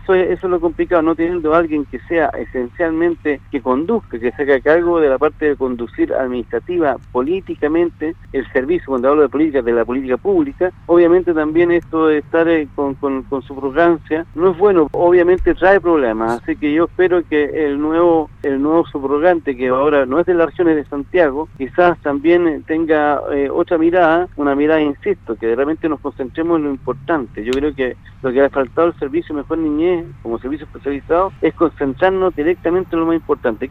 eso es lo complicado, no teniendo a alguien que sea esencialmente, que conduzca, que se haga cargo de la parte de conducir administrativa, políticamente, el servicio, cuando hablo de política, de la política pública. Obviamente también esto de estar con subrogancia no es bueno, obviamente trae problemas, así que yo espero que el nuevo subrogante, que ahora no es de las regiones de Santiago, quizás también tenga otra mirada, una mirada, insisto, que realmente nos concentremos en lo importante. Yo creo que lo que ha faltado al servicio Mejor Niñez como servicio especializado es concentrarnos directamente en lo más importante.